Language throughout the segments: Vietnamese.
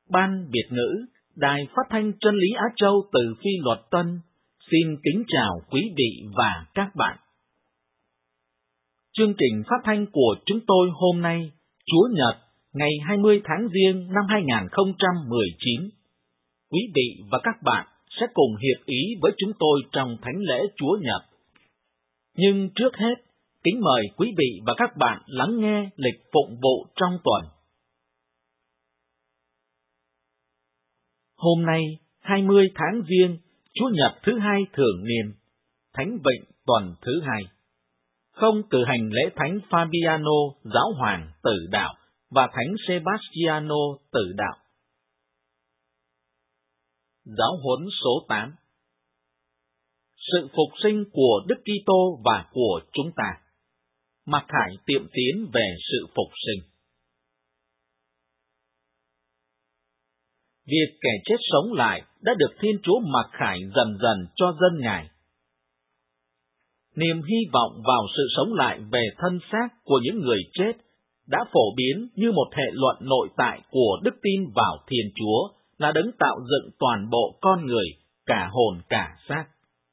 Ban Việt ngữ, Đài Phát thanh Chân lý Á Châu từ Phi Luật Tân, xin kính chào quý vị và các bạn. Chương trình phát thanh của chúng tôi hôm nay, Chúa Nhật, ngày 20 tháng Giêng năm 2019. Quý vị và các bạn sẽ cùng hiệp ý với chúng tôi trong Thánh lễ Chúa Nhật. Nhưng trước hết, kính mời quý vị và các bạn lắng nghe lịch phụng vụ trong tuần. Hôm nay, 20 tháng Giêng, Chúa Nhật thứ hai thường niên, Thánh Vịnh tuần thứ hai. Không cử hành lễ Thánh Fabiano giáo hoàng tử đạo và Thánh Sebastiano tử đạo. Giáo huấn số 8. Sự phục sinh của Đức Kitô và của chúng ta. Mặc khải tiệm tiến về sự phục sinh. Việc kẻ chết sống lại đã được Thiên Chúa mặc khải dần dần cho dân Ngài. Niềm hy vọng vào sự sống lại về thân xác của những người chết đã phổ biến như một hệ luận nội tại của đức tin vào Thiên Chúa là đấng tạo dựng toàn bộ con người, cả hồn cả xác.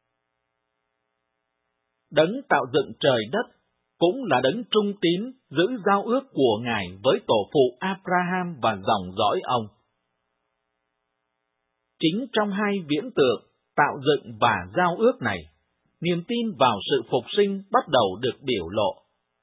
Đấng tạo dựng trời đất cũng là đấng trung tín giữ giao ước của Ngài với tổ phụ Abraham và dòng dõi ông. Chính trong hai viễn tượng tạo dựng và giao ước này, niềm tin vào sự phục sinh bắt đầu được biểu lộ.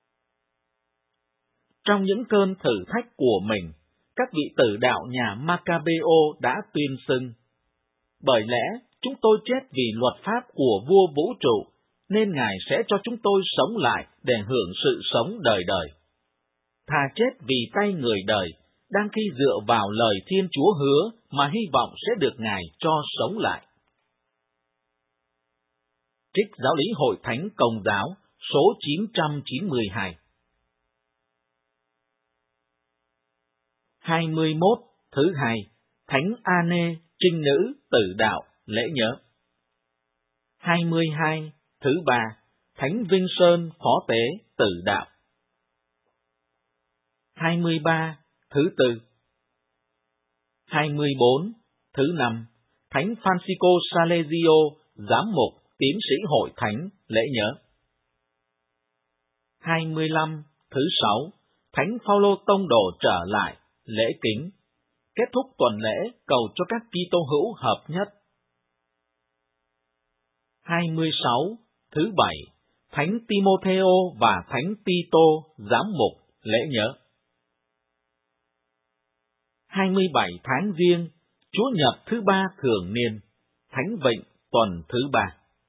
Trong những cơn thử thách của mình, các vị tử đạo nhà Maccabeô đã tuyên xưng: bởi lẽ chúng tôi chết vì luật pháp của vua vũ trụ, nên Ngài sẽ cho chúng tôi sống lại để hưởng sự sống đời đời. Thà chết vì tay người đời, đang khi dựa vào lời Thiên Chúa hứa mà hy vọng sẽ được Ngài cho sống lại. Trích Giáo lý Hội Thánh Công giáo, số 992. 21. Thứ hai, Thánh Anê, trinh nữ, tử đạo, lễ nhớ. 22. Thứ ba, Thánh Vinh Sơn, phó tế, tử đạo. 23. Thứ tư. 24. Thứ năm, Thánh Francisco Salesio, giám mục, tiến sĩ Hội Thánh, lễ nhớ. 25. Thứ sáu, Thánh Phaolô tông đồ trở lại, lễ kính. Kết thúc tuần lễ cầu cho các Kitô hữu hợp nhất. 26. Thứ bảy, Thánh Timotheo và Thánh Tito, giám mục, lễ nhớ. 27 tháng Giêng, Chúa Nhật thứ ba thường niên, Thánh Vịnh tuần thứ ba.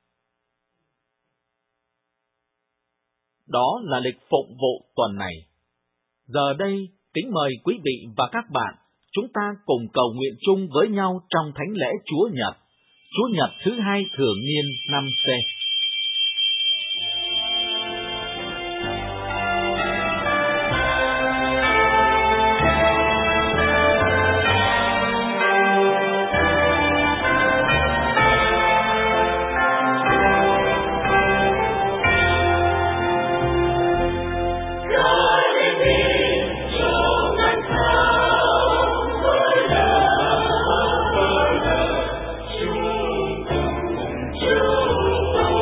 Đó là lịch phụng vụ tuần này. Giờ đây, kính mời quý vị và các bạn, chúng ta cùng cầu nguyện chung với nhau trong Thánh lễ Chúa Nhật, Chúa Nhật thứ hai thường niên năm C. Chúa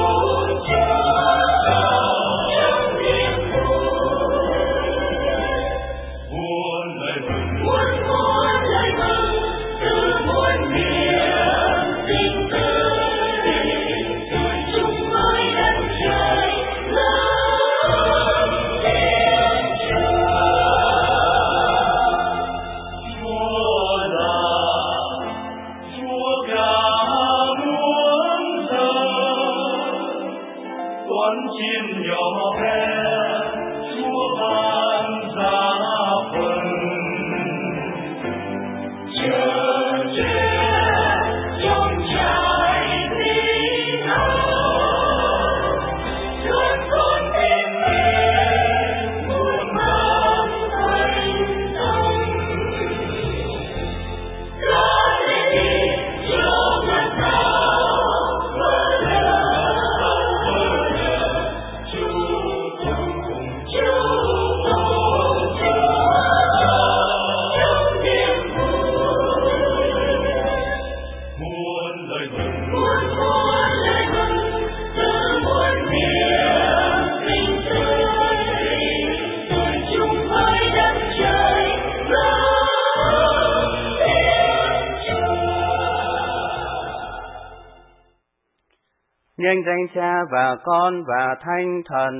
nhân danh Cha và Con và Thánh Thần.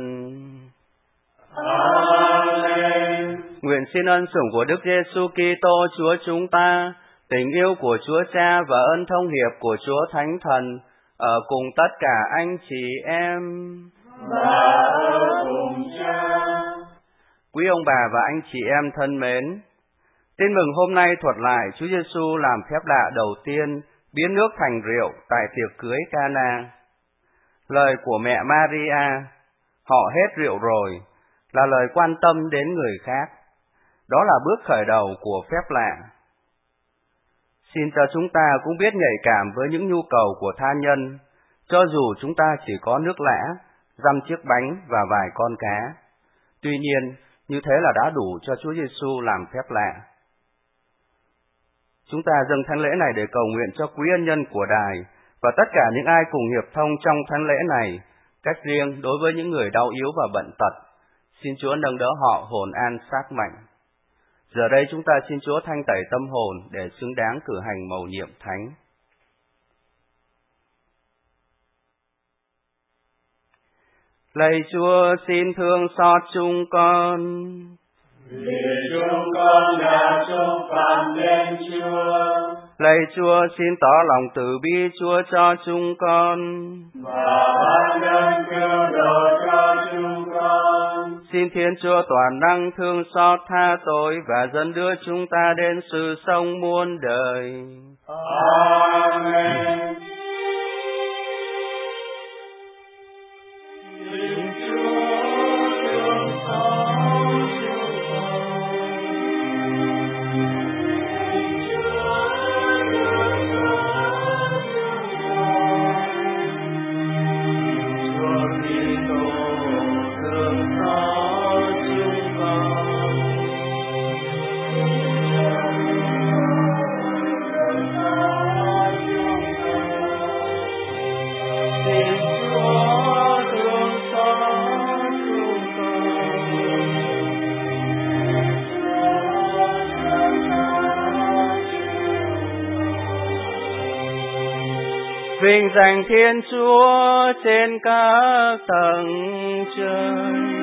Amen. Nguyện xin ân sủng của Đức Giêsu Kitô Chúa chúng ta, tình yêu của Chúa Cha và ân thông hiệp của Chúa Thánh Thần ở cùng tất cả anh chị em. Và ở cùng Cha. Quý ông bà và anh chị em thân mến, tin mừng hôm nay thuật lại Chúa Giêsu làm phép lạ đầu tiên biến nước thành rượu tại tiệc cưới Cana. Lời của mẹ Maria, họ hết rượu rồi, là lời quan tâm đến người khác. Đó là bước khởi đầu của phép lạ. Xin cho chúng ta cũng biết nhạy cảm với những nhu cầu của tha nhân, cho dù chúng ta chỉ có nước lã, dăm chiếc bánh và vài con cá. Tuy nhiên, như thế là đã đủ cho Chúa Giêsu làm phép lạ. Chúng ta dâng thánh lễ này để cầu nguyện cho quý ân nhân của đài và tất cả những ai cùng hiệp thông trong thánh lễ này, cách riêng đối với những người đau yếu và bệnh tật. Xin Chúa nâng đỡ họ hồn an xác mạnh. Giờ đây chúng ta xin Chúa thanh tẩy tâm hồn để xứng đáng cử hành mầu nhiệm thánh. Lạy Chúa xin thương xót chúng con, vì chúng con đã xúc phạm đến Chúa. Lạy Chúa xin tỏ lòng từ bi Chúa cho chúng con, và ban ơn cứu độ cho chúng con. Xin Thiên Chúa toàn năng thương xót tha tội và dẫn đưa chúng ta đến sự sống muôn đời. Amen. Vinh danh Thiên Chúa trên các tầng trời.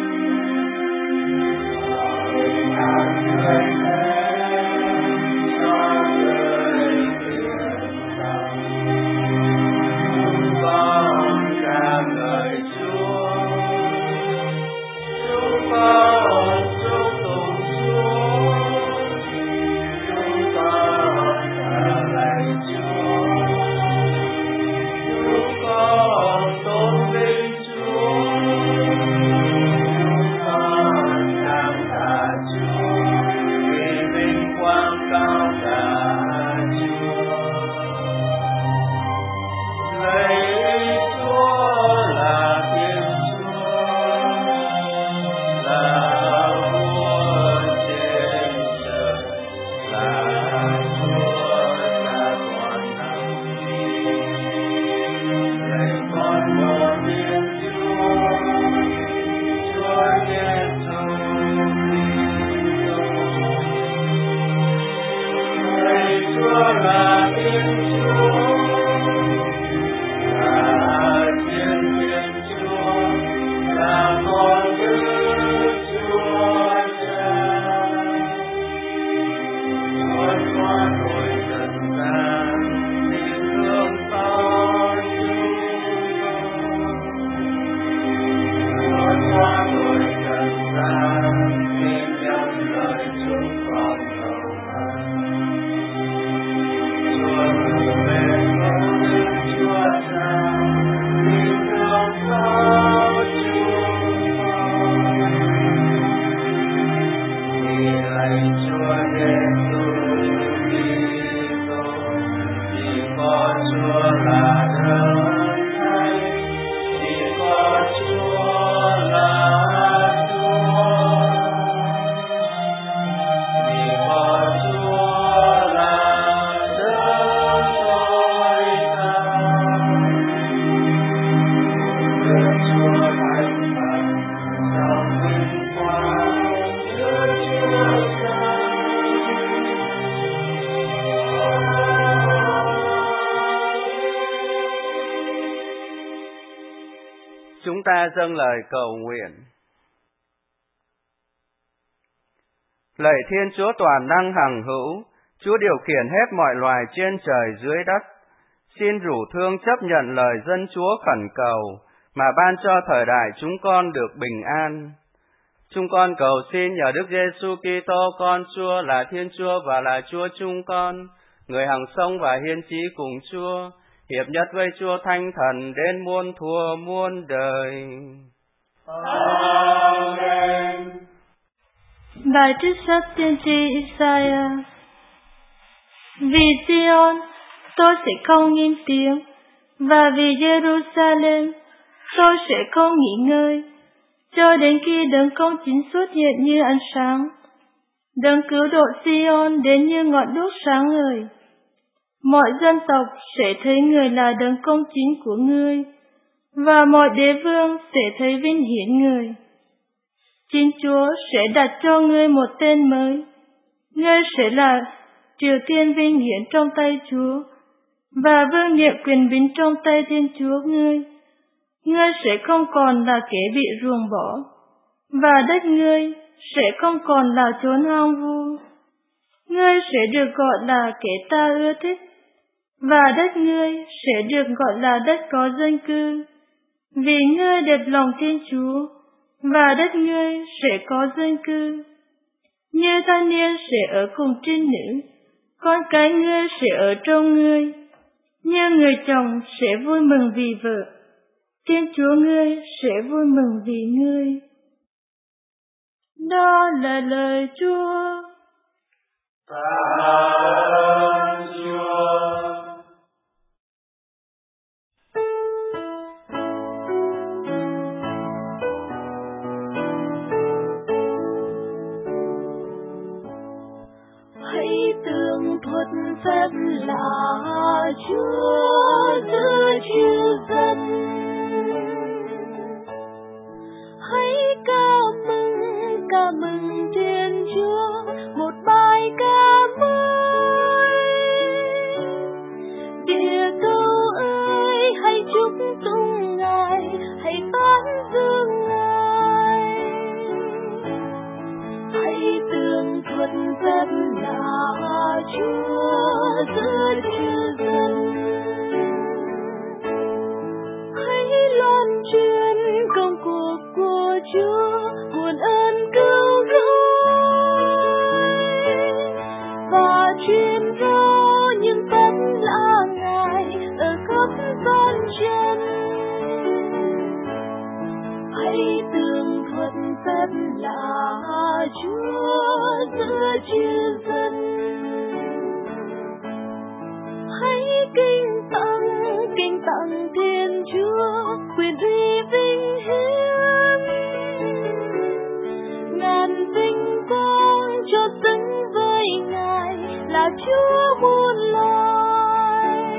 ta dâng lời cầu nguyện. Lạy Thiên Chúa toàn năng hằng hữu, Chúa điều khiển hết mọi loài trên trời dưới đất, xin rủ thương chấp nhận lời dân Chúa khẩn cầu, mà ban cho thời đại chúng con được bình an. Chúng con cầu xin nhờ Đức Giêsu Kitô con Chúa là Thiên Chúa và là Chúa chúng con, người hằng sống và hiên chí cùng Chúa, hiệp nhất với Chúa Thánh Thần đến muôn thuở muôn đời. Amen. Bài trích sách tiên tri Isaiah. Vì Zion, tôi sẽ không im tiếng, và vì Jerusalem, tôi sẽ không nghỉ ngơi, cho đến khi đấng công chính xuất hiện như ánh sáng, đấng cứu độ Zion đến như ngọn đuốc sáng ngời. Mọi dân tộc sẽ thấy người là đấng công chính của ngươi, và mọi đế vương sẽ thấy vinh hiển người. Chính Chúa sẽ đặt cho ngươi một tên mới, ngươi sẽ là Triều Tiên vinh hiển trong tay Chúa, và vương nhiệm quyền bính trong tay Thiên Chúa ngươi. Ngươi sẽ không còn là kẻ bị ruồng bỏ, và đất ngươi sẽ không còn là chốn hoang vu. Ngươi sẽ được gọi là kẻ ta ưa thích, và đất ngươi sẽ được gọi là đất có dân cư, vì ngươi đẹp lòng Thiên Chúa, và đất ngươi sẽ có dân cư. Như thanh niên sẽ ở cùng trinh nữ, con cái ngươi sẽ ở trong ngươi. Như người chồng sẽ vui mừng vì vợ, Thiên Chúa ngươi sẽ vui mừng vì ngươi. Đó là lời Chúa. Tạ ơn Chúa. Hãy tường thuật phép là Chúa giữa chư dân. Hãy ca mừng Thiên Chúa một bài ca mới. Địa cầu ơi, hãy chúc tụng Ngài, hãy tán dương Ngài. Hãy tường thuật phép là Chúa giữa chư dân. Hãy loan truyền công cuộc của Chúa, nguồn ơn cứu rỗi, và truyền rao những phép lạ Ngài ở khắp gian chân. Hãy tường thuật phép là Chúa giữa chư dân. Hãy kinh tặng Thiên Chúa quyền uy vinh hiển. Ngàn vinh quang cho xứng với Ngài là Chúa muôn loài.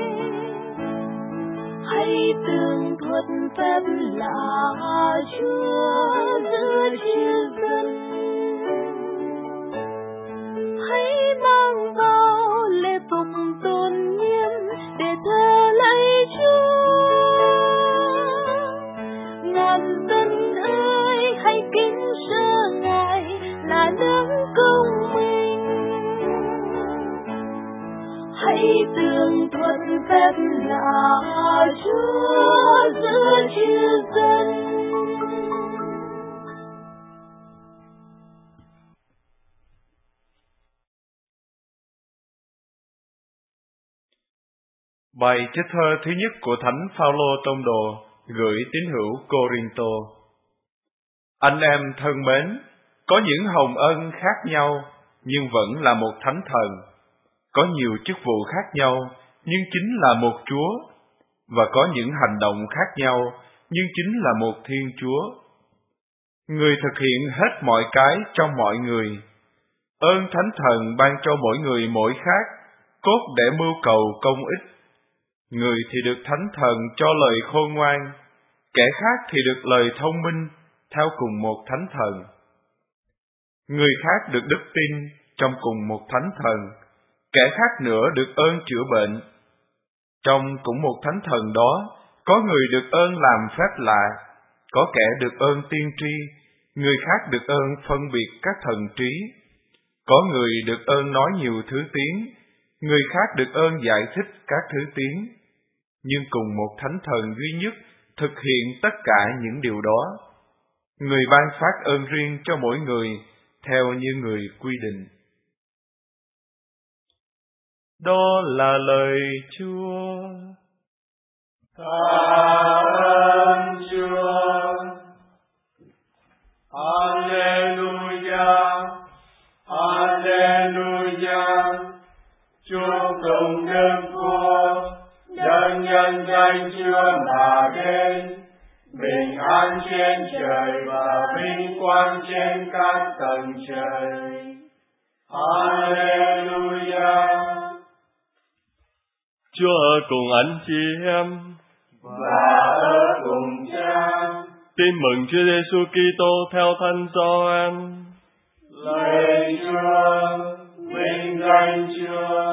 Hãy tường thuật phép là Chúa giữa chư dân. Hãy mang vào lễ phục tôn nghiêm để thờ lạy Chúa. Ngàn dân ơi, hãy kính sợ Ngài là đấng công minh. Hãy tường thuật phép là Chúa giữa chư dân. Bài trích thơ thứ nhất của Thánh Phaolô Tông đồ gửi tín hữu Cô-rinh-tô. Anh em thân mến, có những hồng ân khác nhau nhưng vẫn là một Thánh Thần, có nhiều chức vụ khác nhau nhưng chính là một Chúa, và có những hành động khác nhau nhưng chính là một Thiên Chúa. Người thực hiện hết mọi cái trong mọi người. Ơn Thánh Thần ban cho mỗi người mỗi khác, cốt để mưu cầu công ích. Người thì được Thánh Thần cho lời khôn ngoan, kẻ khác thì được lời thông minh theo cùng một Thánh Thần. Người khác được đức tin trong cùng một Thánh Thần, kẻ khác nữa được ơn chữa bệnh. Trong cũng một Thánh Thần đó, có người được ơn làm phép lạ, Có kẻ được ơn tiên tri, người khác được ơn phân biệt các thần trí. Có người được ơn nói nhiều thứ tiếng, người khác được ơn giải thích các thứ tiếng. Nhưng cùng một Thánh Thần duy nhất thực hiện tất cả những điều đó. Người ban phát ơn riêng cho mỗi người theo như người quy định. Đó là lời Chúa. Tạ ơn Chúa. Alleluia, Alleluia. Chúc tụng Đức Vua, nhân nhân danh Chúa mà đến. Bình an trên trời và vinh quang trên các tầng trời. Alleluia. Chúa ở cùng anh chị em và ở cùng Cha. Tin mừng Chúa Giêsu Kitô theo Thánh Gioan. Lạy Chúa, vinh danh Chúa.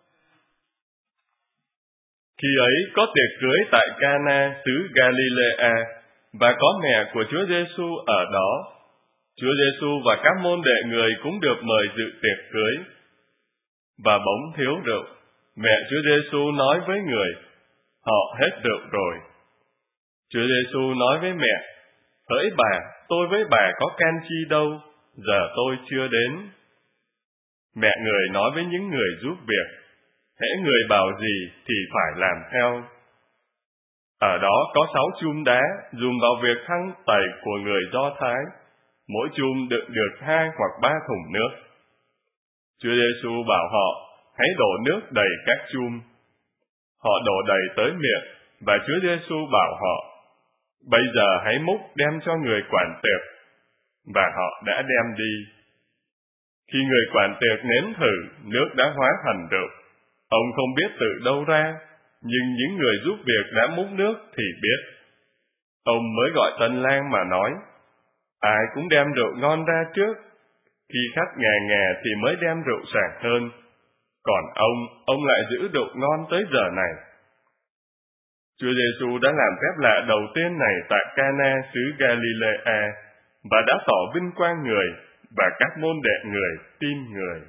Khi ấy có tiệc cưới tại Cana xứ Galilea, và có mẹ của Chúa Giêsu ở đó. Chúa Giêsu và các môn đệ người cũng được mời dự tiệc cưới. Và bỗng thiếu rượu, mẹ Chúa Giêsu nói với người: họ hết rượu rồi. Chúa Giêsu nói với mẹ: hỡi bà, tôi với bà có can chi đâu, giờ tôi chưa đến. Mẹ người nói với những người giúp việc: hễ người bảo gì thì phải làm theo. Ở đó có 6 chum đá dùng vào việc thăng tẩy của người Do Thái, mỗi chum đựng được 2 hoặc 3 thùng nước. Chúa Giêsu bảo họ: hãy đổ nước đầy các chum. Họ đổ đầy tới miệng, và Chúa Giêsu bảo họ: bây giờ hãy múc đem cho người quản tiệc. Và họ đã đem đi. Khi người quản tiệc nếm thử, nước đã hóa thành rượu. Ông không biết từ đâu ra, nhưng những người giúp việc đã múc nước thì biết. Ông mới gọi tân lang mà nói: ai cũng đem rượu ngon ra trước, khi khách ngà thì mới đem rượu sảng hơn. Còn ông lại giữ rượu ngon tới giờ này. Chúa Giêsu đã làm phép lạ đầu tiên này tại Cana xứ Galilea, và đã tỏ vinh quang người, và các môn đệ người tin người.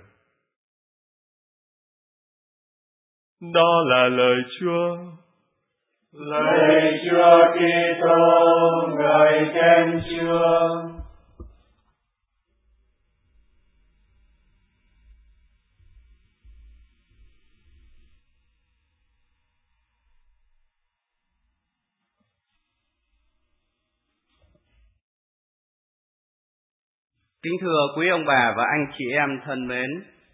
Đó là lời Chúa. Lạy Chúa Kitô, ngợi khen Chúa. Kính thưa quý ông bà và anh chị em thân mến,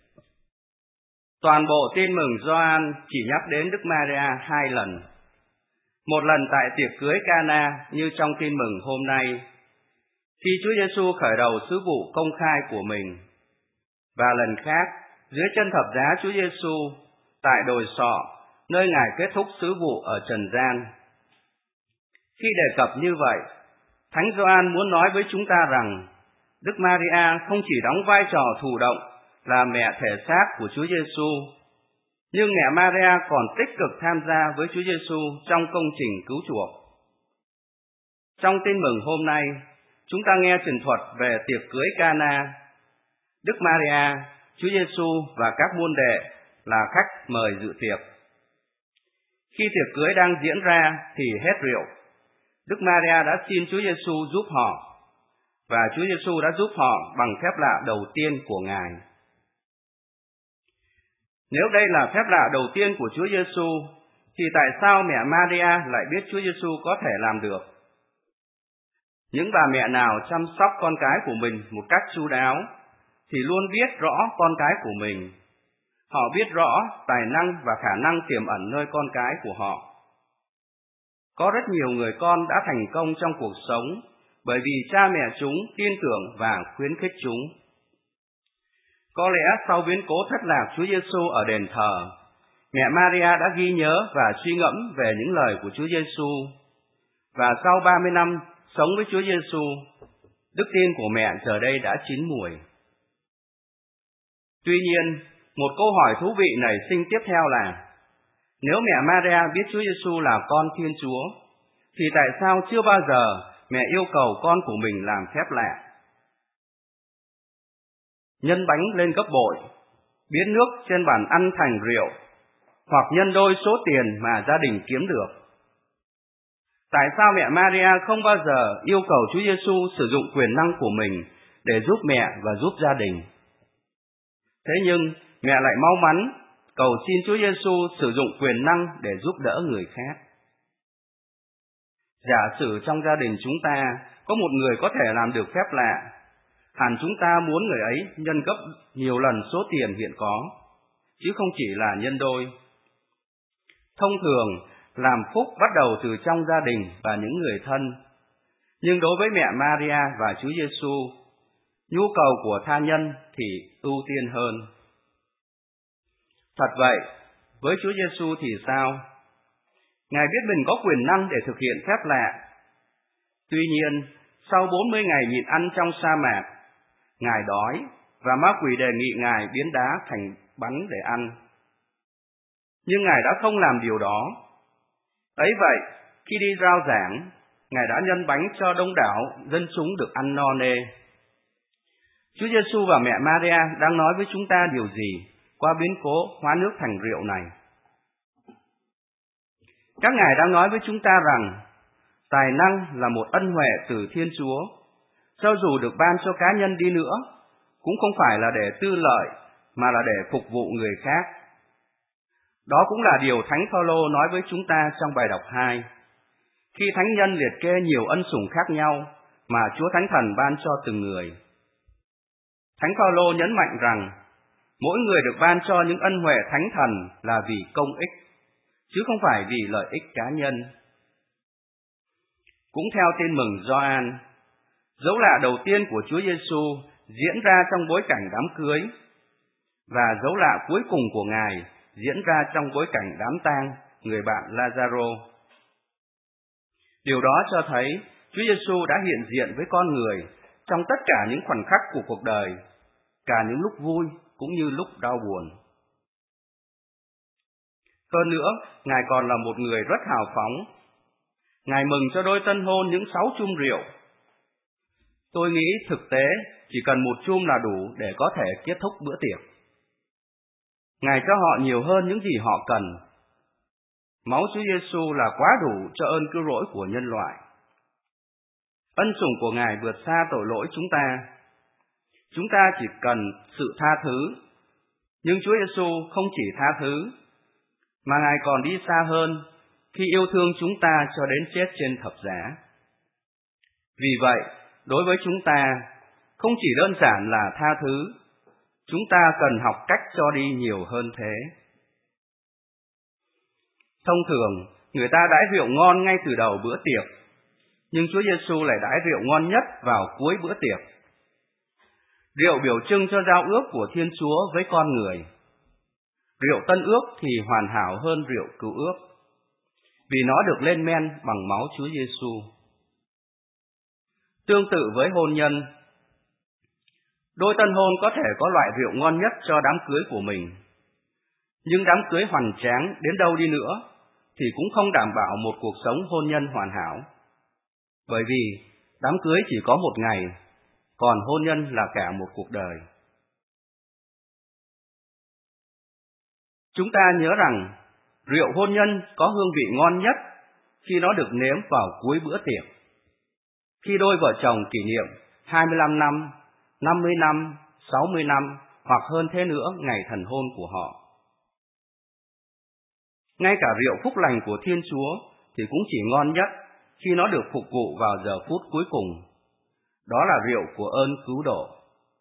toàn bộ tin mừng Gioan chỉ nhắc đến Đức Maria 2 lần. Một lần tại tiệc cưới Cana như trong tin mừng hôm nay, khi Chúa Giêsu khởi đầu sứ vụ công khai của mình, và lần khác dưới chân thập giá Chúa Giêsu tại đồi Sọ, nơi Ngài kết thúc sứ vụ ở trần gian. Khi đề cập như vậy, Thánh Gioan muốn nói với chúng ta rằng Đức Maria không chỉ đóng vai trò thụ động là mẹ thể xác của Chúa Giêsu, nhưng mẹ Maria còn tích cực tham gia với Chúa Giêsu trong công trình cứu chuộc. Trong tin mừng hôm nay, chúng ta nghe truyền thuật về tiệc cưới Cana. Đức Maria, Chúa Giêsu và các môn đệ là khách mời dự tiệc. Khi tiệc cưới đang diễn ra thì hết rượu. Đức Maria đã xin Chúa Giêsu giúp họ, và Chúa Giêsu đã giúp họ bằng phép lạ đầu tiên của Ngài. Nếu đây là phép lạ đầu tiên của Chúa Giêsu, thì tại sao mẹ Maria lại biết Chúa Giêsu có thể làm được? Những bà mẹ nào chăm sóc con cái của mình một cách chu đáo thì luôn biết rõ con cái của mình. Họ biết rõ tài năng và khả năng tiềm ẩn nơi con cái của họ. Có rất nhiều người con đã thành công trong cuộc sống bởi vì cha mẹ chúng tin tưởng và khuyến khích chúng. Có lẽ sau biến cố thất lạc Chúa Giêsu ở đền thờ, mẹ Maria đã ghi nhớ và suy ngẫm về những lời của Chúa Giêsu. Và sau 30 năm sống với Chúa Giêsu, đức tin của mẹ giờ đây đã chín mùi. Tuy nhiên, một câu hỏi thú vị nảy sinh tiếp theo là: nếu mẹ Maria biết Chúa Giêsu là con Thiên Chúa, thì tại sao chưa bao giờ mẹ yêu cầu con của mình làm phép lạ. Nhân bánh lên gấp bội, biến nước trên bàn ăn thành rượu, hoặc nhân đôi số tiền mà gia đình kiếm được. Tại sao mẹ Maria không bao giờ yêu cầu Chúa Giêsu sử dụng quyền năng của mình để giúp mẹ và giúp gia đình? Thế nhưng mẹ lại mau mắn cầu xin Chúa Giêsu sử dụng quyền năng để giúp đỡ người khác. Giả sử trong gia đình chúng ta có một người có thể làm được phép lạ, hẳn chúng ta muốn người ấy nhân gấp nhiều lần số tiền hiện có, chứ không chỉ là nhân đôi. Thông thường, làm phúc bắt đầu từ trong gia đình và những người thân. Nhưng đối với mẹ Maria và Chúa Giêsu, nhu cầu của tha nhân thì ưu tiên hơn. Thật vậy, với Chúa Giêsu thì sao? Ngài biết mình có quyền năng để thực hiện phép lạ. Tuy nhiên, sau 40 ngày nhịn ăn trong sa mạc, Ngài đói và ma quỷ đề nghị Ngài biến đá thành bánh để ăn. Nhưng Ngài đã không làm điều đó. Ấy vậy, khi đi rao giảng, Ngài đã nhân bánh cho đông đảo dân chúng được ăn no nê. Chúa Giêsu và mẹ Maria đang nói với chúng ta điều gì qua biến cố hóa nước thành rượu này? Các ngài đang nói với chúng ta rằng tài năng là một ân huệ từ Thiên Chúa. Cho dù được ban cho cá nhân đi nữa, cũng không phải là để tư lợi, mà là để phục vụ người khác. Đó cũng là điều Thánh Phaolô nói với chúng ta trong bài đọc 2. Khi thánh nhân liệt kê nhiều ân sủng khác nhau mà Chúa Thánh Thần ban cho từng người. Thánh Phaolô nhấn mạnh rằng mỗi người được ban cho những ân huệ thánh thần là vì công ích, chứ không phải vì lợi ích cá nhân. Cũng theo Tin mừng Gioan, dấu lạ đầu tiên của Chúa Giêsu diễn ra trong bối cảnh đám cưới, và dấu lạ cuối cùng của Ngài diễn ra trong bối cảnh đám tang người bạn Lazaro. Điều đó cho thấy Chúa Giêsu đã hiện diện với con người trong tất cả những khoảnh khắc của cuộc đời, cả những lúc vui cũng như lúc đau buồn. Hơn nữa, Ngài còn là một người rất hào phóng. Ngài mừng cho đôi tân hôn những 6 chum rượu. Tôi nghĩ thực tế chỉ cần một chum là đủ để có thể kết thúc bữa tiệc. Ngài cho họ nhiều hơn những gì họ cần. Máu Chúa Giêsu là quá đủ cho ơn cứu rỗi của nhân loại. Ân sủng của Ngài vượt xa tội lỗi chúng ta. Chúng ta chỉ cần sự tha thứ. Nhưng Chúa Giêsu không chỉ tha thứ, mà Ngài còn đi xa hơn khi yêu thương chúng ta cho đến chết trên thập giá. Vì vậy, đối với chúng ta, không chỉ đơn giản là tha thứ, chúng ta cần học cách cho đi nhiều hơn thế. Thông thường, người ta đãi rượu ngon ngay từ đầu bữa tiệc, nhưng Chúa Giêsu lại đãi rượu ngon nhất vào cuối bữa tiệc. Rượu biểu trưng cho giao ước của Thiên Chúa với con người. Rượu tân ước thì hoàn hảo hơn rượu cựu ước, vì nó được lên men bằng máu Chúa Giêsu. Tương tự với hôn nhân, đôi tân hôn có thể có loại rượu ngon nhất cho đám cưới của mình. Nhưng đám cưới hoành tráng đến đâu đi nữa thì cũng không đảm bảo một cuộc sống hôn nhân hoàn hảo. Bởi vì đám cưới chỉ có một ngày, còn hôn nhân là cả một cuộc đời. Chúng ta nhớ rằng rượu hôn nhân có hương vị ngon nhất khi nó được nếm vào cuối bữa tiệc. Khi đôi vợ chồng kỷ niệm 25 năm, 50 năm, 60 năm hoặc hơn thế nữa ngày thành hôn của họ. Ngay cả rượu phúc lành của Thiên Chúa thì cũng chỉ ngon nhất khi nó được phục vụ vào giờ phút cuối cùng. Đó là rượu của ơn cứu độ.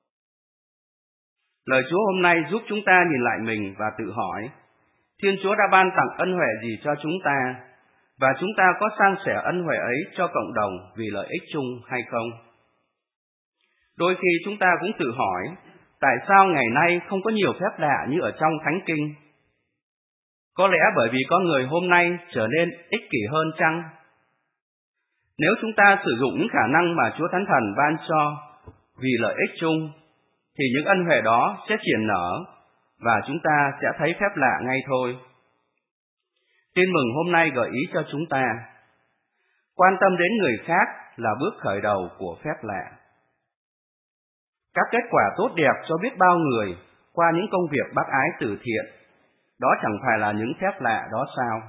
Lời Chúa hôm nay giúp chúng ta nhìn lại mình và tự hỏi, Thiên Chúa đã ban tặng ân huệ gì cho chúng ta, và chúng ta có san sẻ ân huệ ấy cho cộng đồng vì lợi ích chung hay không? Đôi khi chúng ta cũng tự hỏi, tại sao ngày nay không có nhiều phép lạ như ở trong Thánh Kinh? Có lẽ bởi vì con người hôm nay trở nên ích kỷ hơn chăng? Nếu chúng ta sử dụng những khả năng mà Chúa Thánh Thần ban cho vì lợi ích chung, thì những ân huệ đó sẽ triển nở, và chúng ta sẽ thấy phép lạ ngay thôi. Tin mừng hôm nay gợi ý cho chúng ta, quan tâm đến người khác là bước khởi đầu của phép lạ. Các kết quả tốt đẹp cho biết bao người qua những công việc bác ái từ thiện, đó chẳng phải là những phép lạ đó sao?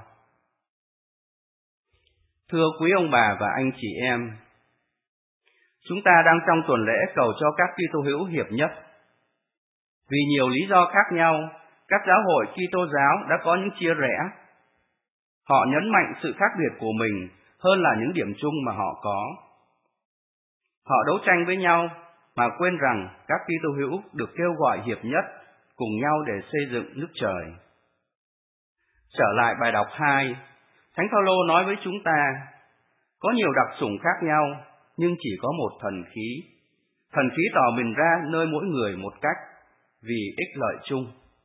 Thưa quý ông bà và anh chị em, chúng ta đang trong tuần lễ cầu cho các Kitô hữu hiệp nhất. Vì nhiều lý do khác nhau, các giáo hội Kitô giáo đã có những chia rẽ. Họ nhấn mạnh sự khác biệt của mình hơn là những điểm chung mà họ có. Họ đấu tranh với nhau mà quên rằng các Kitô hữu được kêu gọi hiệp nhất cùng nhau để xây dựng nước trời. Trở lại bài đọc 2, Thánh Phaolô nói với chúng ta, có nhiều đặc sủng khác nhau, nhưng chỉ có một thần khí. Thần khí tỏ mình ra nơi mỗi người một cách, vì ích lợi chung.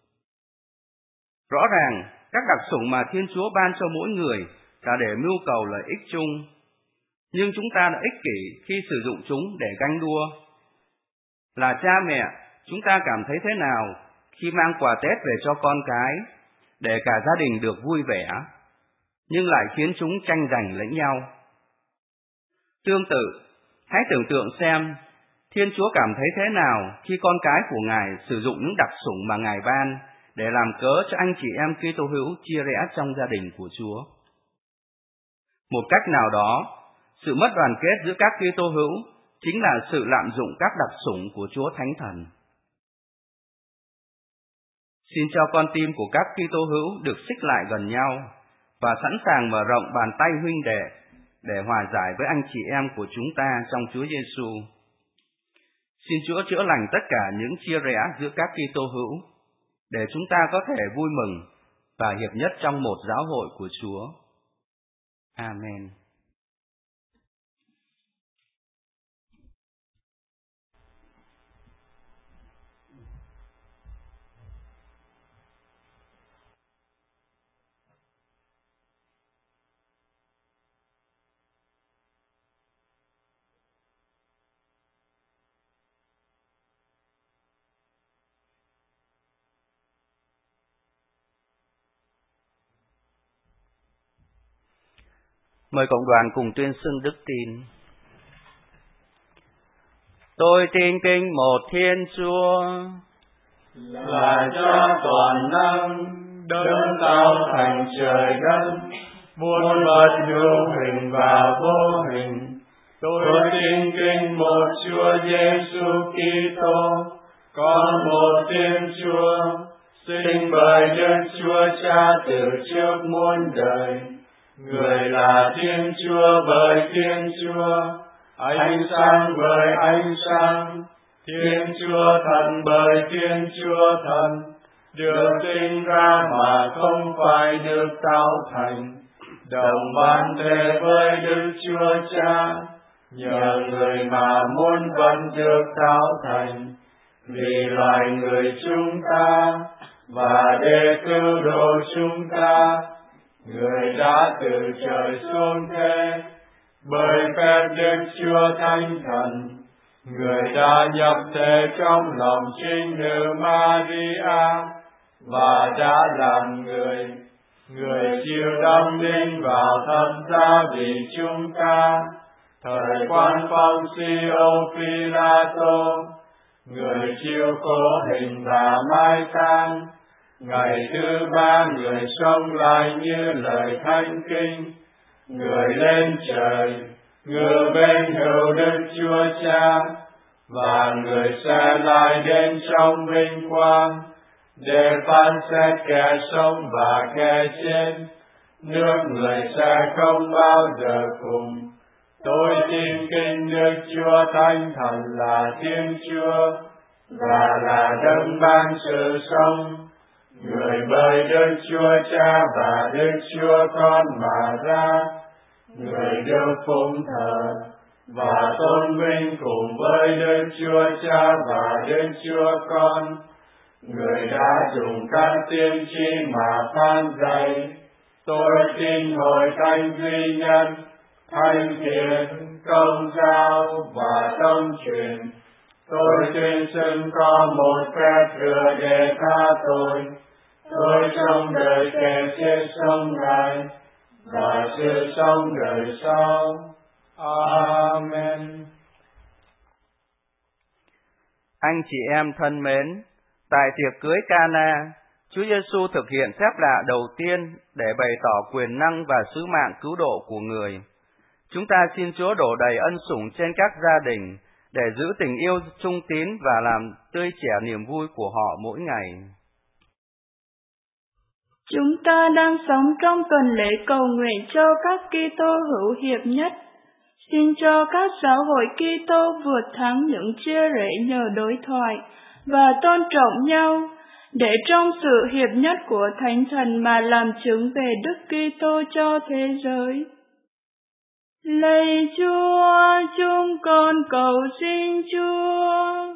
Rõ ràng, các đặc sủng mà Thiên Chúa ban cho mỗi người là để mưu cầu lợi ích chung, nhưng chúng ta đã ích kỷ khi sử dụng chúng để ganh đua. Là cha mẹ, chúng ta cảm thấy thế nào khi mang quà Tết về cho con cái, để cả gia đình được vui vẻ, nhưng lại khiến chúng tranh giành lẫn nhau. Tương tự, hãy tưởng tượng xem, Thiên Chúa cảm thấy thế nào khi con cái của Ngài sử dụng những đặc sủng mà Ngài ban để làm cớ cho anh chị em Kitô hữu chia rẽ trong gia đình của Chúa. Một cách nào đó, sự mất đoàn kết giữa các Kitô hữu chính là sự lạm dụng các đặc sủng của Chúa Thánh Thần. Xin cho con tim của các Kitô hữu được xích lại gần nhau và sẵn sàng mở rộng bàn tay huynh đệ để hòa giải với anh chị em của chúng ta trong Chúa Giêsu. Xin Chúa chữa lành tất cả những chia rẽ giữa các Kitô hữu, để chúng ta có thể vui mừng và hiệp nhất trong một giáo hội của Chúa. Amen. Mời cộng đoàn cùng tuyên xưng đức tin. Tôi tin kính một Thiên Chúa, là Cha toàn năng, đấng tạo thành trời đất, muôn vật hữu hình và vô hình. Tôi tin kính một Chúa Giêsu Kitô, có một Thiên Chúa, sinh bởi Đức Chúa Cha từ trước muôn đời. Người là Thiên Chúa bởi Thiên Chúa, ánh sáng bởi ánh sáng, Thiên Chúa Thần bởi Thiên Chúa Thần, được sinh ra mà không phải được tạo thành, đồng ban thể với Đức Chúa Cha, nhờ người mà muôn vật được tạo thành, vì loài người chúng ta và để cứu độ chúng ta. Người đã từ trời xuống thế, bởi phép Đức Chúa Thánh Thần, Người đã nhập thể trong lòng trinh nữ Maria, và đã làm người. Người chịu đóng đinh vào thập giá vì chúng ta, thời quan phong Pôncio Phi-la-tô. Người chịu khổ hình và mai táng. Ngày thứ ba người sống lại như lời thánh kinh. Người lên trời, ngự bên hữu Đức Chúa Cha, và người sẽ lại đến trong vinh quang, để phán xét kẻ sống và kẻ chết. Nước người sẽ không bao giờ cùng. Tôi tin kính Đức Chúa Thánh Thần là Thiên Chúa, và là đấng ban sự sống. Người bởi Đức Chúa Cha và Đức Chúa Con mà ra. Người được phụng thờ và tôn vinh cùng với Đức Chúa Cha và Đức Chúa Con. Người đã dùng các tiên tri mà phán dạy. Tôi tin hội thánh duy nhất, thánh thiện, công giáo và tông truyền. Tôi tuyên xưng có một phép rửa để tha tội. Tôi trong đời kẻ chết sống lại, và sự sống đời sau. Amen. Amen. Anh chị em thân mến, tại tiệc cưới Cana, Chúa Giêsu thực hiện phép lạ đầu tiên để bày tỏ quyền năng và sứ mạng cứu độ của người. Chúng ta xin Chúa đổ đầy ân sủng trên các gia đình để giữ tình yêu trung tín và làm tươi trẻ niềm vui của họ mỗi ngày. Chúng ta đang sống trong tuần lễ cầu nguyện cho các Kitô hữu hiệp nhất. Xin cho các giáo hội Kitô vượt thắng những chia rẽ nhờ đối thoại và tôn trọng nhau, để trong sự hiệp nhất của Thánh Thần mà làm chứng về Đức Kitô cho thế giới. Lạy Chúa, chúng con cầu xin Chúa.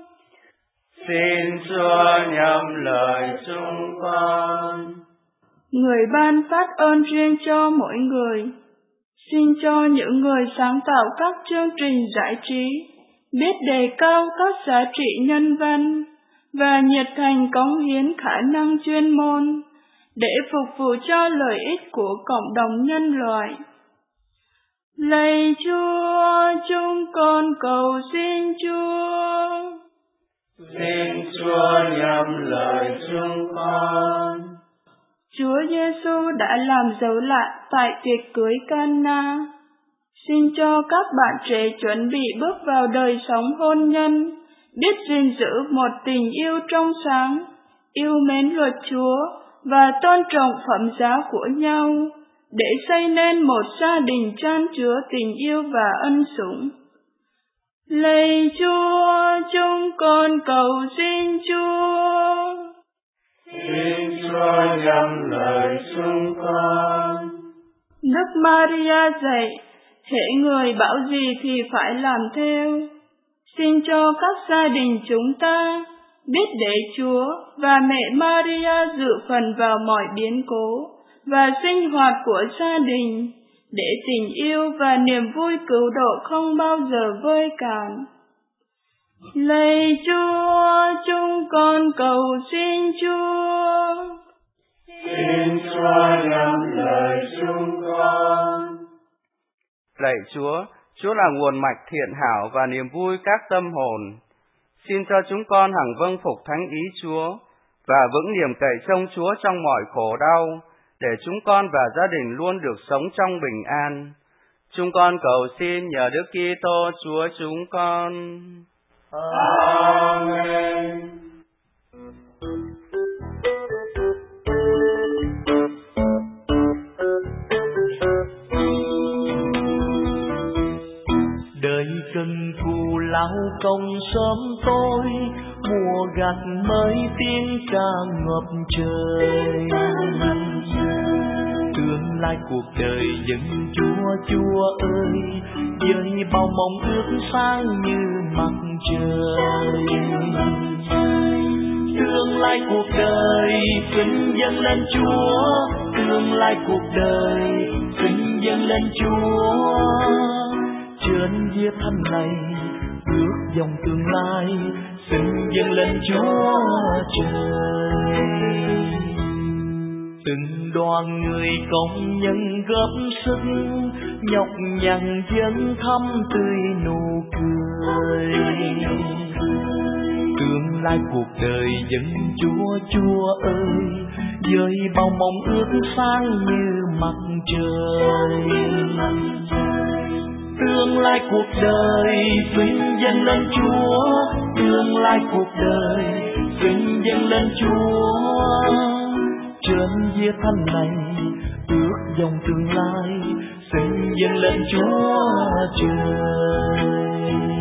Xin Chúa nhậm lời chúng con. Người ban phát ơn riêng cho mỗi người. Xin cho những người sáng tạo các chương trình giải trí biết đề cao các giá trị nhân văn và nhiệt thành cống hiến khả năng chuyên môn để phục vụ cho lợi ích của cộng đồng nhân loại. Lạy Chúa, chúng con cầu xin Chúa. Xin Chúa nhậm lời chúng con. Chúa Giêsu đã làm dấu lạ tại tiệc cưới Cana. Xin cho các bạn trẻ chuẩn bị bước vào đời sống hôn nhân, biết gìn giữ một tình yêu trong sáng, yêu mến luật Chúa và tôn trọng phẩm giá của nhau, để xây nên một gia đình chan chứa tình yêu và ân sủng. Lạy Chúa, chúng con cầu xin Chúa. Xin Chúa nhậm lời chúng con. Đức Maria dạy, hễ người bảo gì thì phải làm theo. Xin cho các gia đình chúng ta biết để Chúa và mẹ Maria dự phần vào mọi biến cố và sinh hoạt của gia đình, để tình yêu và niềm vui cứu độ không bao giờ vơi cạn. Lạy Chúa, chúng con cầu xin Chúa. Xin Chúa nhậm lời chúng con. Lạy Chúa, Chúa là nguồn mạch thiện hảo và niềm vui các tâm hồn. Xin cho chúng con hằng vâng phục thánh ý Chúa và vững niềm cậy trông Chúa trong mọi khổ đau, để chúng con và gia đình luôn được sống trong bình an. Chúng con cầu xin nhờ Đức Kitô Chúa chúng con. Amen. Đời cần cù lao công sớm tối, mùa gặt mới tiếng ca ngập trời. Tương lai cuộc đời dân Chúa, Chúa ơi, với bao mong ước sáng như mặt trời. Tương lai cuộc đời xin dâng lên Chúa, tương lai cuộc đời xin dâng lên Chúa. Trên vía thánh này ước dòng tương lai xin dâng lên Chúa trời. Từng đoàn người công nhân góp sức, nhọc nhằn dâng thăm tươi nụ cười. Tương lai cuộc đời dân Chúa, Chúa ơi, với bao mong ước sáng như mặt trời. Tương lai cuộc đời xin dâng lên Chúa, tương lai cuộc đời xin dâng lên Chúa. Trên vía thánh này ước dòng tương lai xin dâng lên Chúa trời.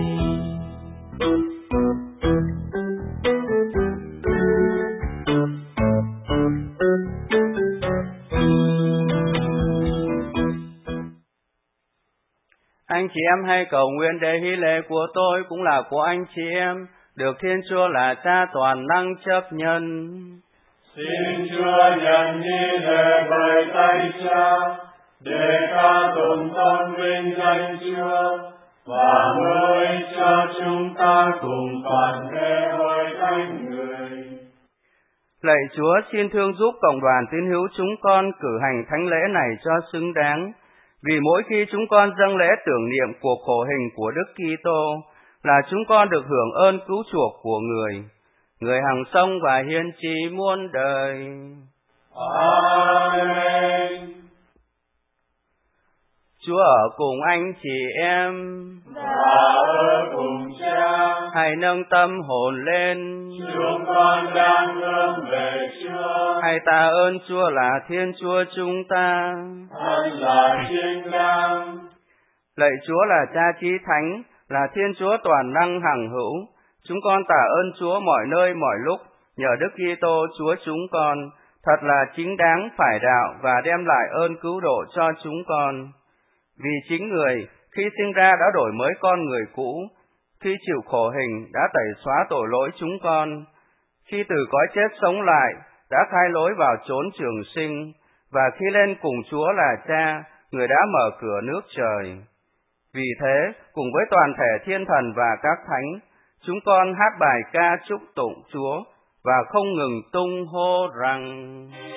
Anh chị em hãy cầu nguyện để hy lễ của tôi cũng là của anh chị em, được Thiên Chúa là Cha toàn năng chấp nhận. Xin Chúa nhận nghi lễ bởi tay Cha, để ca tụng tôn vinh danh Chúa, và mơ ích cho chúng ta cùng toàn thể hội thánh người. Lạy Chúa, xin thương giúp cộng đoàn tín hữu chúng con cử hành thánh lễ này cho xứng đáng, Vì mỗi khi chúng con dâng lễ tưởng niệm cuộc khổ hình của Đức Kitô, là chúng con được hưởng ơn cứu chuộc của Người hằng sống và hiên tri muôn đời. Amen. Chúa ở cùng anh chị em, và ở cùng Cha. hãy nâng tâm hồn lên. Chúng con đang hướng về Chúa. Hãy tạ ơn Chúa là Thiên Chúa chúng ta. Thật là chính đáng. Lạy Chúa là Cha Chí Thánh, là Thiên Chúa toàn năng hằng hữu. Chúng con tạ ơn Chúa mọi nơi mọi lúc, nhờ Đức Kitô Chúa chúng con, thật là chính đáng phải đạo và đem lại ơn cứu độ cho chúng con. Vì chính Người, khi sinh ra đã đổi mới con người cũ, khi chịu khổ hình đã tẩy xóa tội lỗi chúng con, khi từ cõi chết sống lại đã khai lối vào chốn trường sinh, và khi lên cùng Chúa là Cha, Người đã mở cửa nước trời. Vì thế, cùng với toàn thể thiên thần và các thánh, chúng con hát bài ca chúc tụng Chúa và không ngừng tung hô rằng: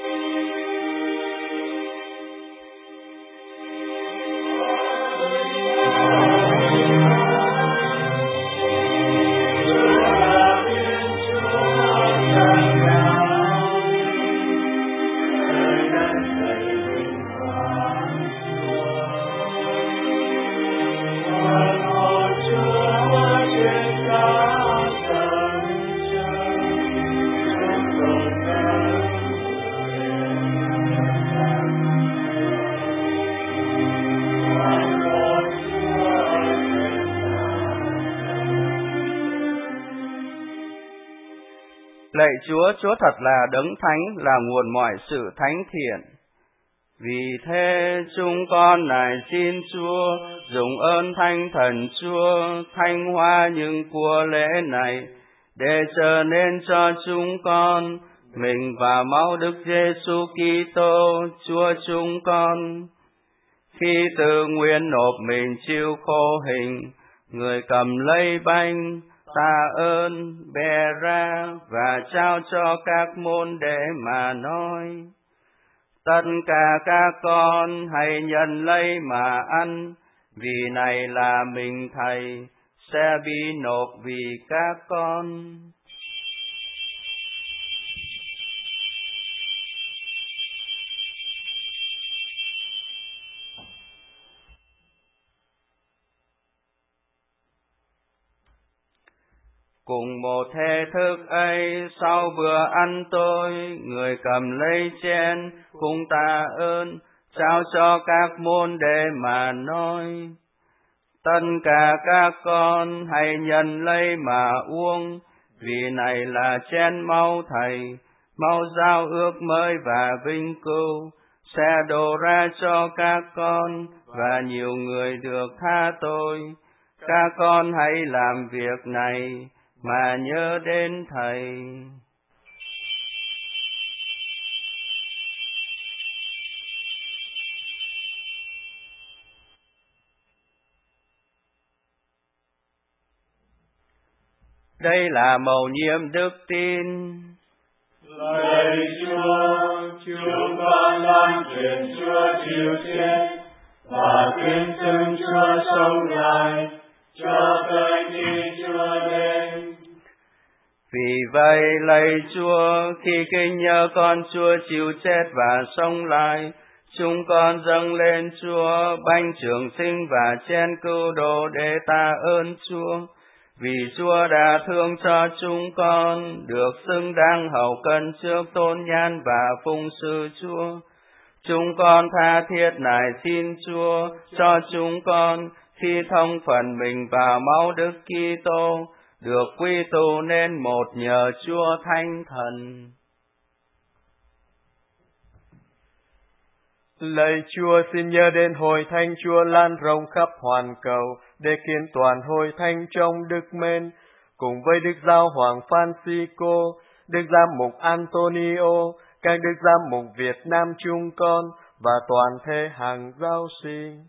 Lạy Chúa, Chúa thật là đấng thánh, là nguồn mọi sự thánh thiện. Vì thế chúng con nài xin Chúa dùng ơn Thánh Thần Chúa thanh hoa những của lễ này, để trở nên cho chúng con mình và máu Đức Giêsu Kitô Chúa chúng con. Khi tự nguyện nộp mình chịu khổ hình, Người cầm lấy bánh, tạ ơn, bè ra và trao cho các môn đệ mà nói: tất cả các con hãy nhận lấy mà ăn, vì này là mình Thầy sẽ bị nộp vì các con. Cùng một thể thức ấy, sau bữa ăn tối, Người cầm lấy chén, cùng tạ ơn, trao cho các môn đệ mà nói: tất cả các con hãy nhận lấy mà uống, vì này là chén máu Thầy, máu giao ước mới và vinh cưu, sẽ đổ ra cho các con và nhiều người được tha tội. Các con hãy làm việc này mà nhớ đến Thầy. Đây là mầu nhiệm đức tin. Lạy Chúa, chúng con loan truyền Chúa chịu chết và tuyên xưng Chúa sống lại cho tới khi Chúa đến. Vì vậy, lạy Chúa, khi kinh nhớ con Chúa chịu chết và sống lại, chúng con dâng lên Chúa bánh trường sinh và chén cứu độ để tạ ơn Chúa. Vì Chúa đã thương cho chúng con, được xứng đáng hầu cân trước tôn nhan và phụng sự Chúa. Chúng con tha thiết nài xin Chúa cho chúng con, khi thông phần mình vào máu Đức Kitô, được quy tụ nên một nhờ Chúa Thánh Thần. Lạy Chúa, xin nhớ đến hội thánh Chúa lan rộng khắp hoàn cầu, để kiện toàn hội thánh trong đức mến, cùng với Đức Giáo Hoàng Francisco, Đức Giám mục Antonio, các Đức Giám mục Việt Nam chúng con, và toàn thể hàng giáo sinh.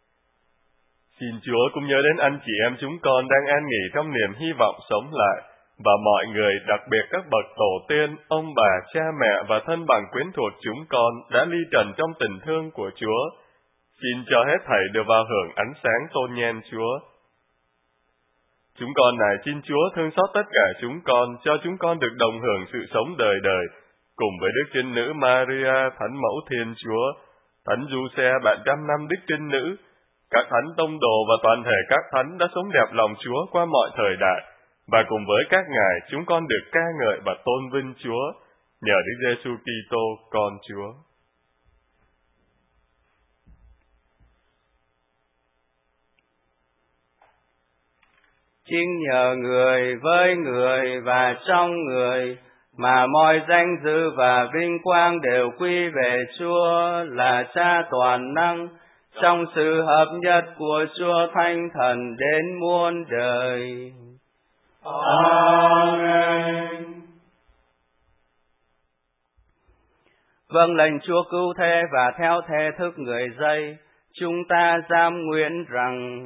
Xin Chúa cũng nhớ đến anh chị em chúng con đang an nghỉ trong niềm hy vọng sống lại, và mọi người, đặc biệt các bậc tổ tiên, ông bà, cha mẹ và thân bằng quyến thuộc chúng con đã ly trần trong tình thương của Chúa. Xin cho hết thảy được vào hưởng ánh sáng tôn nhen Chúa. Chúng con nài xin Chúa thương xót tất cả chúng con, cho chúng con được đồng hưởng sự sống đời đời, cùng với Đức Trinh Nữ Maria, Thánh Mẫu Thiên Chúa, Thánh Giuse, bạn trăm năm Đức Trinh Nữ, các thánh tông đồ và toàn thể các thánh đã sống đẹp lòng Chúa qua mọi thời đại, và cùng với các ngài chúng con được ca ngợi và tôn vinh Chúa, nhờ Đức Giêsu Kitô con Chúa. Chính nhờ người với người và trong người mà mọi danh dự và vinh quang đều quy về Chúa là Cha toàn năng, trong sự hợp nhất của Chúa Thánh Thần đến muôn đời. Amen. Vâng lệnh Chúa cứu thế và theo thể thức người dây, chúng ta dám nguyện rằng: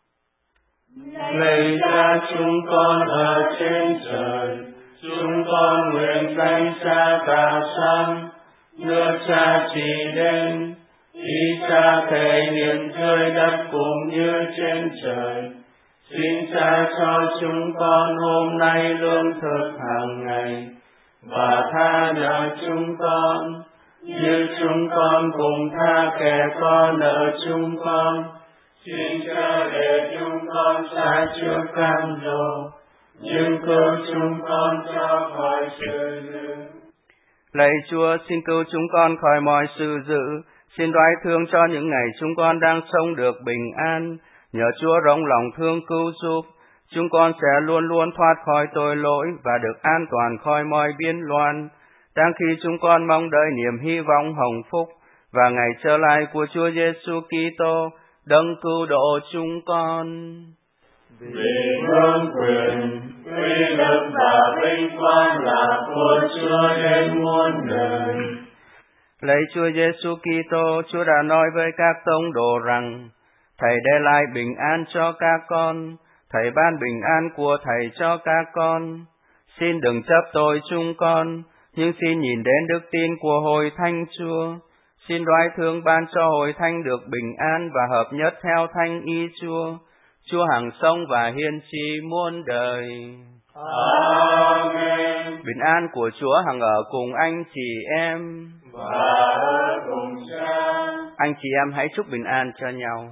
Lạy Cha chúng con ở trên trời, chúng con nguyện danh Cha cả sáng, nước Cha trị đến, ý Cha thể hiện dưới đất cũng như trên trời. Xin Cha cho chúng con hôm nay lương thực hàng ngày, và tha nợ chúng con, như chúng con cùng tha kẻ có nợ chúng con. Xin chớ để chúng con sa trước cam dỗ, nhưng cứu chúng con cho khỏi sự dữ. Lạy Chúa, xin cứu chúng con khỏi mọi sự dữ, xin đoái thương cho những ngày chúng con đang sống được bình an. Nhờ Chúa rộng lòng thương cứu giúp, chúng con sẽ luôn luôn thoát khỏi tội lỗi và được an toàn khỏi mọi biên loạn. Đang khi chúng con mong đợi niềm hy vọng hồng phúc và ngày trở lại của Chúa Giêsu Kitô, đấng cứu độ chúng con. Vì vương quyền, uy lực và vinh quang là của Chúa đến muôn đời. Lạy Chúa Giêsu Kitô, Chúa đã nói với các tông đồ rằng: Thầy để lại bình an cho các con, Thầy ban bình an của Thầy cho các con. Xin đừng chấp tội chúng con, nhưng xin nhìn đến đức tin của Hội Thánh Chúa. Xin đoái thương ban cho Hội Thánh được bình an và hợp nhất theo thánh ý Chúa. Chúa hằng sống và hiên tri muôn đời. Amen. Bình an của Chúa hằng ở cùng anh chị em. Và ở cùng Cha. Anh chị em hãy chúc bình an cho nhau.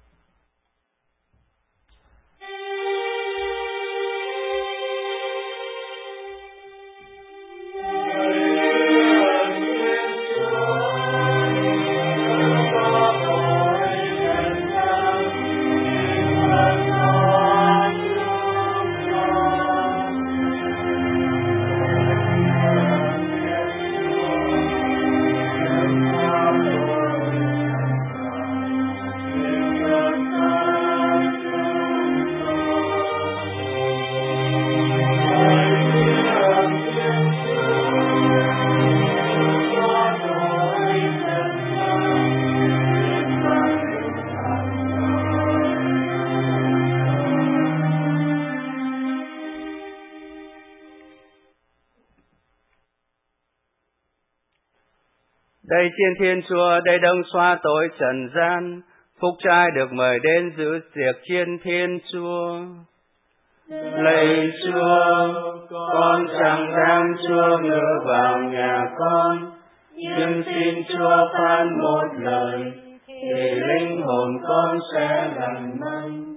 Đây Thiên Thiên Chúa, đây đấng xóa tội trần gian, phúc trai được mời đến dự tiệc Thiên Thiên Chúa. Lạy Chúa, con chẳng đáng Chúa ngự vào nhà con, nhưng xin Chúa phán một lời, thì linh hồn con sẽ lành mạnh.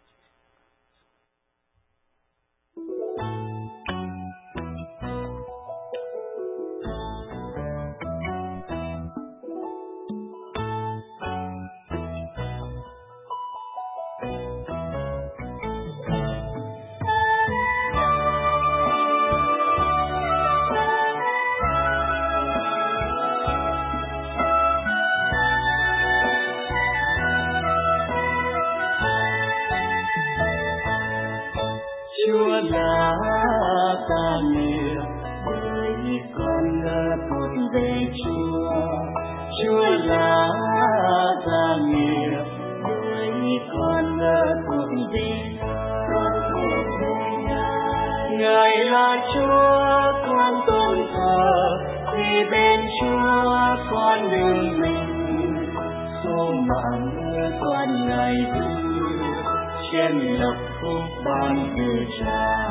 Chúa là ta nghiệp bởi con ngỡ tuôn về Chúa. Chúa là ta nghiệp bởi con ngỡ tuôn về con thuộc về Ngài. Ngài là Chúa, con tôn thờ, vì bên Chúa con đương mình. Số mạng con Ngài giữ, trên lập phúc ban từ Cha.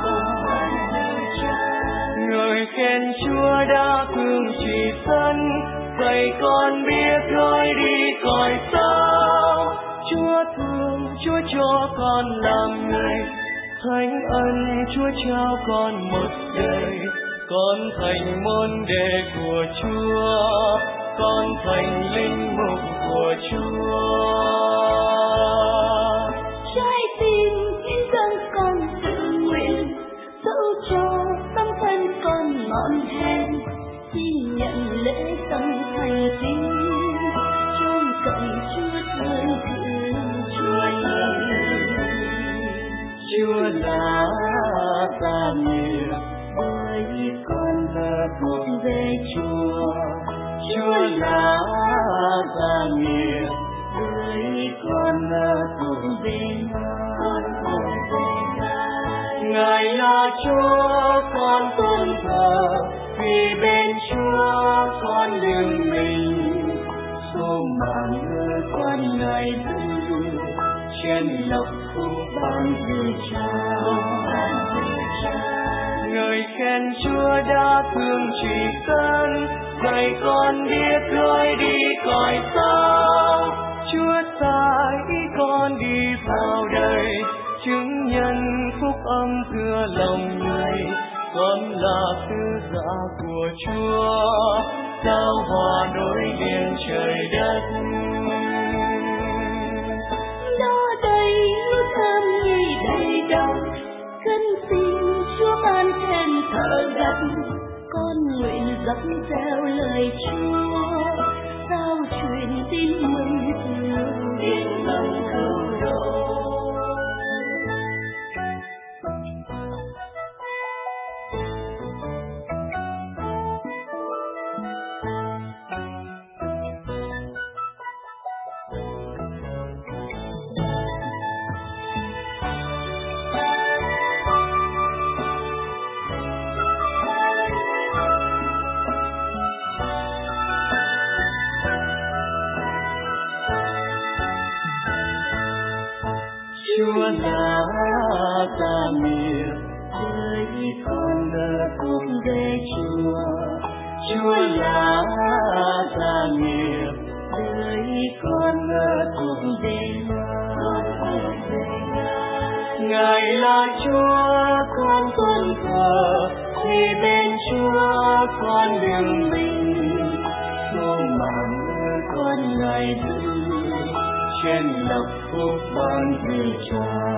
Người khen Chúa đã thương chỉ dân, vậy con biết lối đi cõi sao. Chúa thương, Chúa cho con làm người, thánh ân Chúa trao con một đời. Con thành môn đệ của Chúa, con thành linh mục của Chúa. Trái tim hiến dâng con tự nguyện, dẫu cho tâm thân con ngọn hèn, xin nhận lễ dâng thành tín, chôn cậy Chúa thương Chúa nhiều. Chúa là gia nghiệp, bởi con thờ thuộc về Chúa. Chúa là gia nghiệp, bởi con thờ thuộc về Ngài là Chúa, con tôn thờ, vì bên Chúa con đương mình. Số mạng con Ngài giữ, trên lộc phúc ban từ Cha. Người khen Chúa đã thương chỉ dân, vậy con biết lối đi cõi sao. Chúa sai ý con đi vào đời, chứng nhân phúc âm thừa lòng người. Con là sứ giả của Chúa, giao hòa nối liền trời đất. Đó đây hương thơm nghi đầy đông, khấn xin Chúa ban thêm thở gấp. Con nguyện dắt theo lời Chúa, sao truyền tin mừng thương yên lòng cứu độ. Chúa là gia nghiệp, bởi con thờ thuộc về Chúa. Chúa là gia nghiệp, bởi con thờ thuộc về Ngài là Chúa, con tôn thờ, vì bên Chúa con đương mình. Số mạng con Ngài giữ, trên lộc phúc ban từ Cha.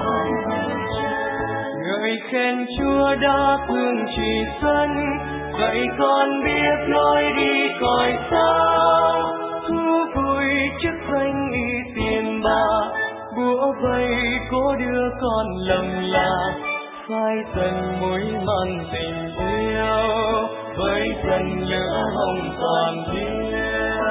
Người khen Chúa đã thương chỉ dân, vậy con biết lối đi cõi sao. Thú vui trước danh y tiền bạc, bủa vây cố đưa con lầm lạc. Phai dần mối man tình yêu, với dần lửa hồng toàn thiên.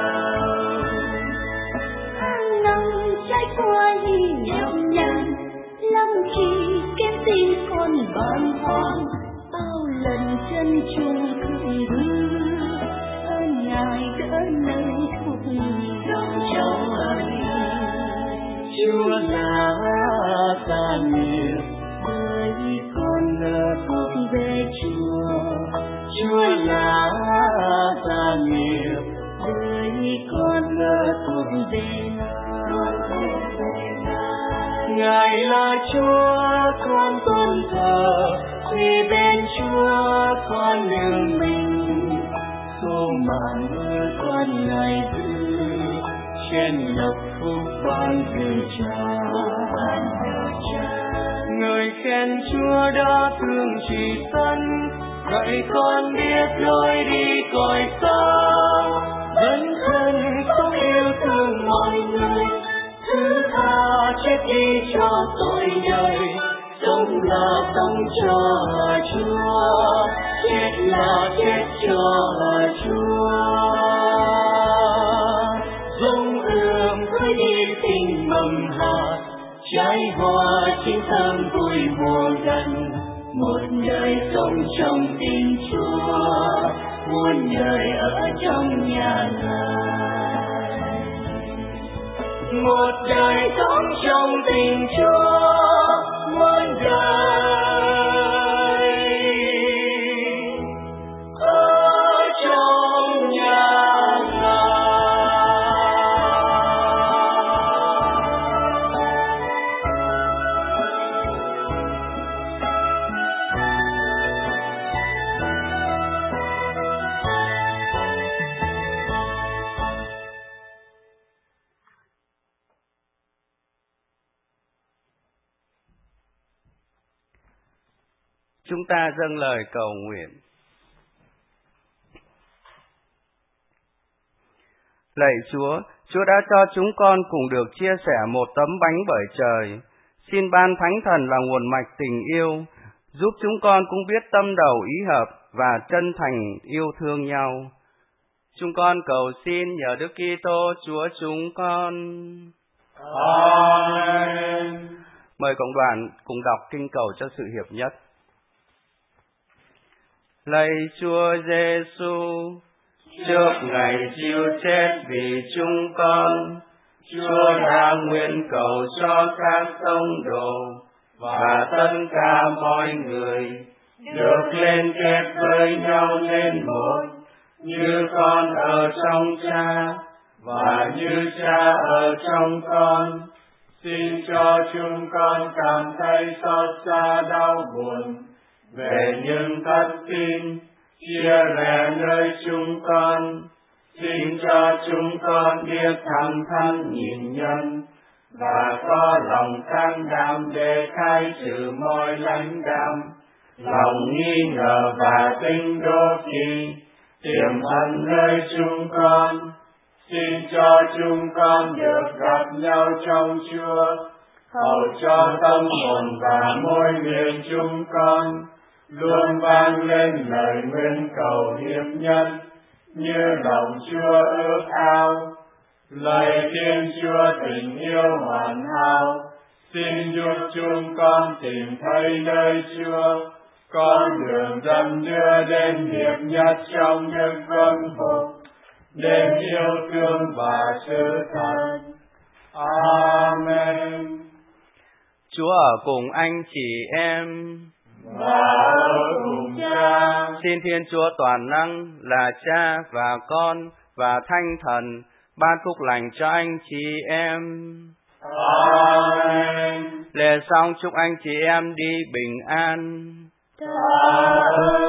năm trải qua đi nhọc nhằn, lắm khi kém tin con bàng hoàng. Bao lần chân chung cười đưa, ơn Ngài đỡ nâng thuộc dòng châu ấy. Chúa là gia nghiệp, bởi con thờ thuộc về Chúa. Chúa là gia nghiệp, bởi con thờ thuộc về Ngài là Chúa, con tôn thờ, vì bên Chúa con đương mình. Số mạng con Ngài giữ, trên lộc phúc ban từ Cha. Người khen Chúa đã thương chỉ dân, vậy con biết lối đi cõi sao. Vẫn thân sống yêu thương mọi người, thứ tha chết đi cho tội đời. Sống là sống cho Chúa, chết là chết cho Chúa. Dung ươm khơi đi tình mầm hạt, trái hoa chín thơm vui mùa gần. Một đời sống trong tình Chúa, muôn đời ở trong nhà Ngài. Một đời sống trong tình Chúa, muôn đời ở trong nhà Ngài. Chúng ta dâng lời cầu nguyện. Lạy Chúa, Chúa đã cho chúng con cùng được chia sẻ một tấm bánh bởi trời. Xin ban Thánh Thần là nguồn mạch tình yêu, giúp chúng con cũng biết tâm đầu ý hợp và chân thành yêu thương nhau. Chúng con cầu xin nhờ Đức Kitô Chúa chúng con. Amen. Mời cộng đoàn cùng đọc kinh cầu cho sự hiệp nhất. Lạy Chúa Giêsu, trước ngày chịu chết vì chúng con, Chúa đã nguyện cầu cho các tông đồ và tất cả mọi người được liên kết với nhau nên một, như con ở trong Cha và như Cha ở trong con. Xin cho chúng con cảm thấy xót xa đau buồn về những thất tín chia rẽ nơi chúng con. Xin cho chúng con biết thẳng thắn nhìn nhận và có lòng can đảm để khai trừ mọi lãnh đạm, lòng nghi ngờ và tính đố kỵ tiềm ẩn nơi chúng con. Xin cho chúng con được gặp nhau trong Chúa, hầu cho tâm hồn và môi miệng chúng con luôn vang lên lời nguyện cầu hiệp nhất, như lòng Chúa ước ao. Lạy Thiên Chúa tình yêu hoàn hảo, xin giúp chúng con tìm thấy nơi Chúa, con đường dẫn đưa đến hiệp nhất trong đức vâng phục, đến yêu thương và sự thật. Amen. Chúa ở cùng anh chị em và ở cùng Cha. Xin Thiên Chúa toàn năng là Cha và Con và Thánh Thần ban phúc lành cho anh chị em. Amen. Lễ xong chúc anh chị em đi bình an. Amen.